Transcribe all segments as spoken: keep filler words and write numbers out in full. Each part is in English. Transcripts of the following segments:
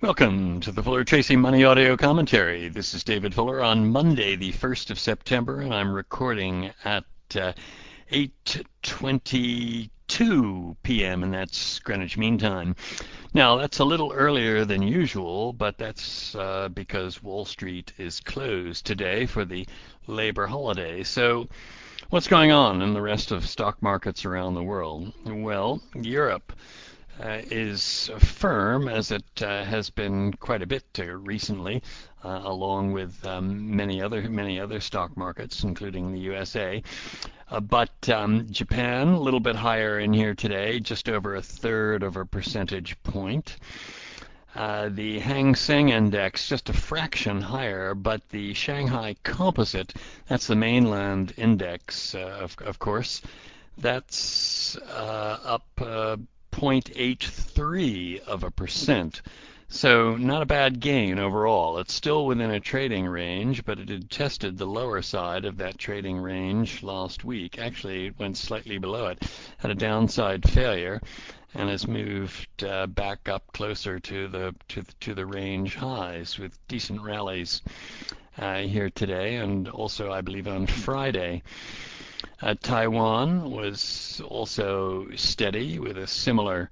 Welcome to the Fuller Tracy Money Audio Commentary. This is David Fuller on Monday, the first of September, and I'm recording at uh, eight twenty-two p m, and that's Greenwich Mean Time. Now, that's a little earlier than usual, but that's uh, because Wall Street is closed today for the Labor holiday. So, what's going on in the rest of stock markets around the world? Well, Europe uh, is firm, as it uh, has been quite a bit uh, recently, uh, along with um, many other many other stock markets, including the U S A. Uh, but um, Japan, a little bit higher in here today, just over a third of a percentage point. Uh, the Hang Seng Index just a fraction higher, but the Shanghai Composite, that's the mainland index, uh, of, of course, that's uh, up uh, zero point eight three of a percent. So not a bad gain overall. It's still within a trading range, but it had tested the lower side of that trading range last week. Actually, it went slightly below it, had a downside failure, and has moved uh, back up closer to the to the, to the range highs with decent rallies uh, here today, and also I believe on Friday. Uh, Taiwan was also steady with a similar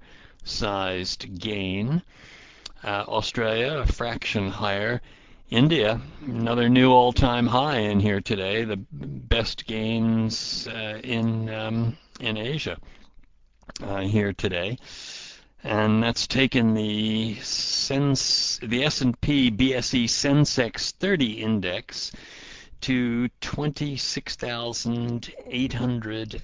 sized gain. Uh, Australia, a fraction higher. India, another new all-time high in here today. The best gains uh, in um, in Asia uh, here today, and that's taken the Sens the S and P B S E Sensex thirty index to twenty-six thousand eight hundred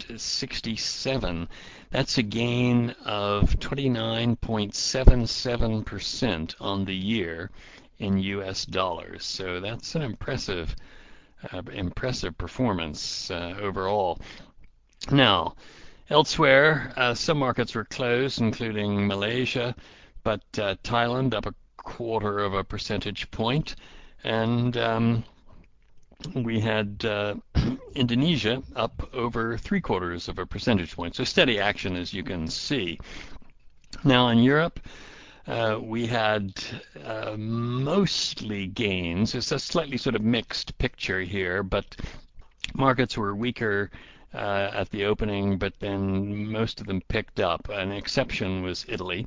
sixty-seven. That's a gain of twenty-nine point seven seven percent on the year in U S dollars. So that's an impressive, uh, impressive performance uh, overall. Now, elsewhere, uh, some markets were closed, including Malaysia, but uh, Thailand up a quarter of a percentage point, and um, we had uh, Indonesia up over three quarters of a percentage point. So steady action, as you can see. Now in Europe, uh, we had uh, mostly gains. It's a slightly sort of mixed picture here, but markets were weaker uh, at the opening, but then most of them picked up. An exception was Italy,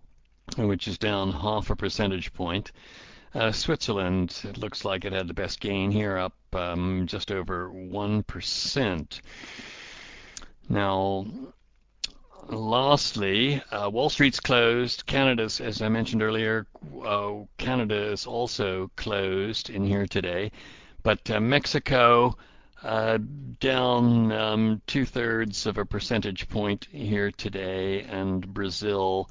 which is down half a percentage point. Uh, Switzerland, it looks like it had the best gain here, up um, just over one percent. Now, lastly, uh, Wall Street's closed. Canada's, as I mentioned earlier, uh, Canada is also closed in here today. But uh, Mexico uh, down um, two-thirds of a percentage point here today, and Brazil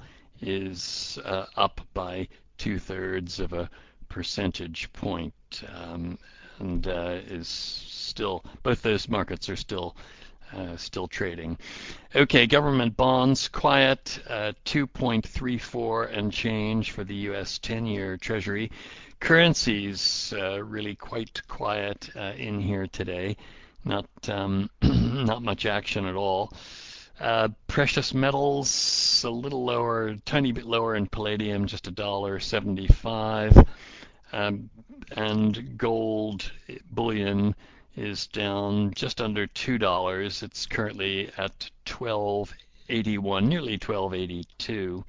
is uh, up by two-thirds of a percentage point, um, and uh, is still, both those markets are still uh, still trading. Okay, government bonds quiet, uh, two point three four and change for the U S ten-year Treasury. Currencies uh, really quite quiet uh, in here today. Not um, not much action at all. Uh, precious metals a little lower, tiny bit lower in palladium, just a dollar seventy-five. Um, and gold bullion is down just under two dollars. It's currently at twelve eighty-one, nearly twelve eighty-two.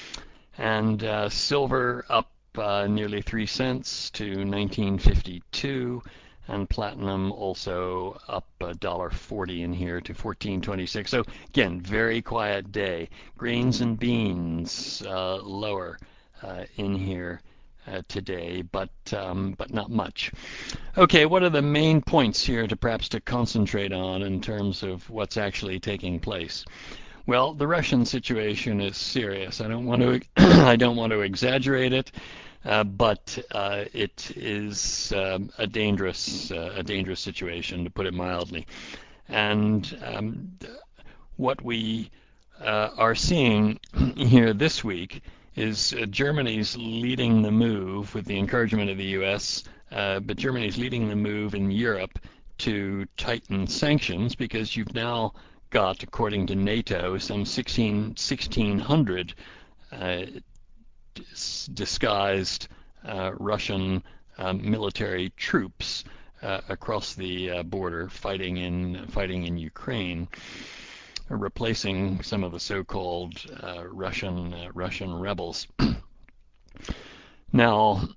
And uh, silver up uh, nearly three cents to nineteen fifty-two. And platinum also up a dollar forty in here to fourteen twenty-six. So again, very quiet day. Grains and beans uh, lower uh, in here uh, today, but um, but not much. Okay, what are the main points here to perhaps to concentrate on in terms of what's actually taking place? Well, the Russian situation is serious. I don't want to I don't want to exaggerate it, uh, but uh, it is um, a dangerous uh, a dangerous situation, to put it mildly. And um, what we uh, are seeing here this week is uh, Germany's leading the move with the encouragement of the U S, uh, but Germany's leading the move in Europe to tighten sanctions, because you've now got, according to NATO, some sixteen, sixteen hundred uh, disguised uh, Russian um, military troops uh, across the uh, border fighting in fighting in Ukraine, replacing some of the so-called uh, Russian uh, Russian rebels. Now,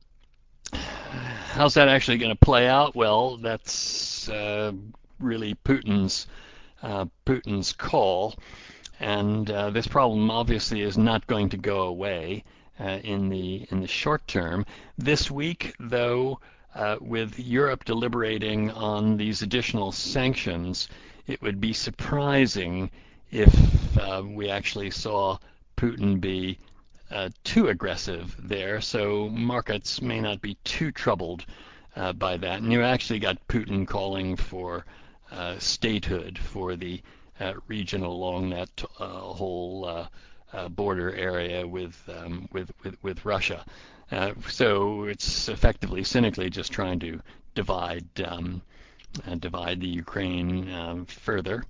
how's that actually going to play out? Well, that's uh, really Putin's uh, Putin's call, and uh, this problem obviously is not going to go away uh, in the in the short term. This week, though, uh, with Europe deliberating on these additional sanctions, it would be surprising if uh, we actually saw Putin be uh, too aggressive there, so markets may not be too troubled uh, by that. And you actually got Putin calling for uh, statehood for the uh, region along that uh, whole uh, uh, border area with, um, with with with Russia. Uh, so it's effectively, cynically, just trying to divide um, uh, divide the Ukraine um, further.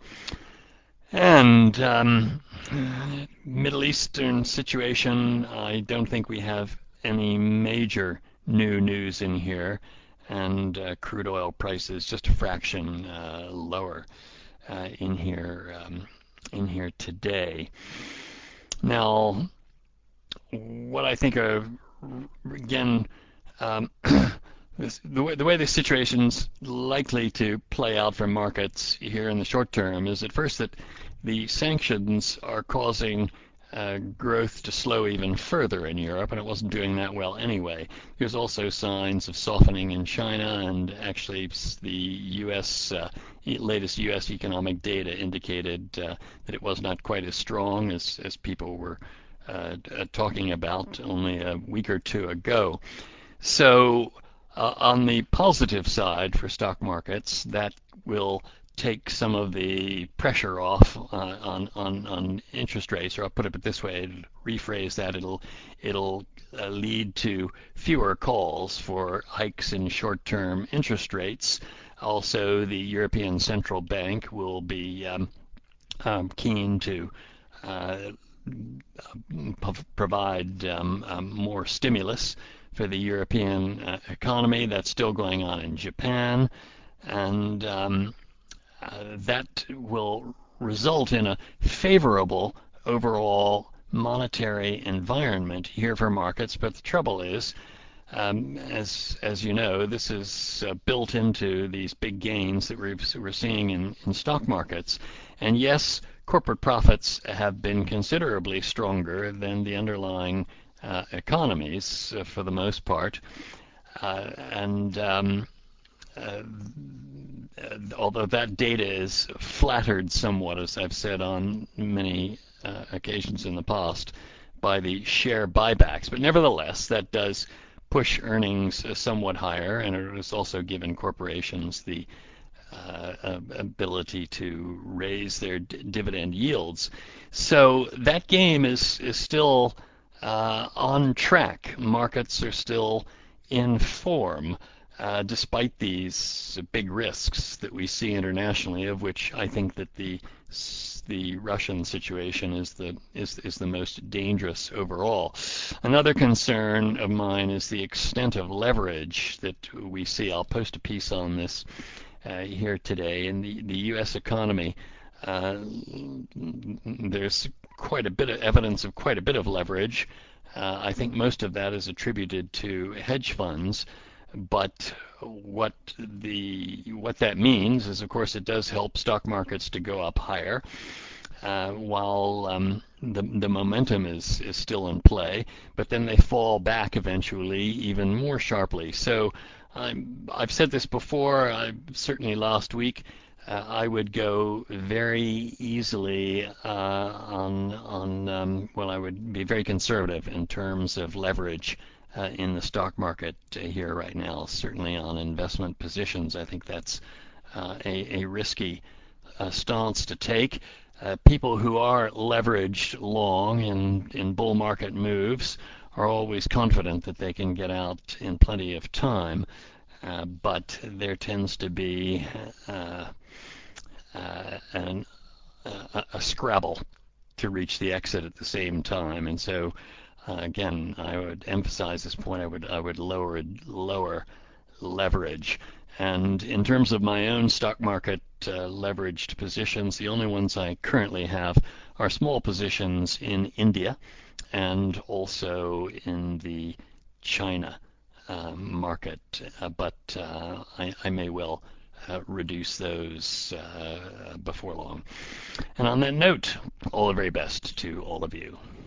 And um, Middle Eastern situation, I don't think we have any major new news in here, and uh, crude oil prices just a fraction uh, lower uh, in here um, in here today. Now, what I think of again. Um, This, the, way, the way the situation's likely to play out for markets here in the short term is at first that the sanctions are causing uh, growth to slow even further in Europe, and it wasn't doing that well anyway. There's also signs of softening in China, and actually the U S uh, latest U S economic data indicated uh, that it was not quite as strong as, as people were uh, talking about only a week or two ago. So uh, on the positive side for stock markets, that will take some of the pressure off uh, on, on on interest rates, or I'll put it this way, rephrase that, it'll it'll uh, lead to fewer calls for hikes in short-term interest rates. Also, the European Central Bank will be um, um, keen to uh, provide um, um, more stimulus for the European uh, economy. That's still going on in Japan, and um, uh, that will result in a favorable overall monetary environment here for markets. But the trouble is, um, as as you know, this is uh, built into these big gains that we're, we're seeing in, in stock markets. And yes, corporate profits have been considerably stronger than the underlying uh, economies uh, for the most part. Uh, and um, uh, although that data is flattered somewhat, as I've said on many uh, occasions in the past, by the share buybacks, but nevertheless, that does push earnings somewhat higher, and it has also given corporations the uh, ability to raise their d- dividend yields. So that game is is still uh, on track. Markets are still in form, uh, despite these big risks that we see internationally, of which I think that the the Russian situation is the is is the most dangerous overall. Another concern of mine is the extent of leverage that we see. I'll post a piece on this uh, here today. In the the U S economy, uh, there's quite a bit of evidence of quite a bit of leverage. Uh, I think most of that is attributed to hedge funds. But what the what that means is, of course, it does help stock markets to go up higher, uh, while um, the the momentum is is still in play. But then they fall back eventually, even more sharply. So I'm, I've said this before. I, certainly last week, uh, I would go very easily uh, on on um, well, I would be very conservative in terms of leverage Uh, in the stock market uh, here right now. Certainly on investment positions, I think that's uh, a, a risky uh, stance to take. Uh, people who are leveraged long in, in bull market moves are always confident that they can get out in plenty of time, uh, but there tends to be uh, uh, an, uh, a scrabble to reach the exit at the same time, and so uh, again, I would emphasize this point. I would I would lower lower leverage. And in terms of my own stock market uh, leveraged positions, the only ones I currently have are small positions in India and also in the China uh, market. Uh, but uh, I, I may well uh, reduce those uh, before long. And on that note, all the very best to all of you.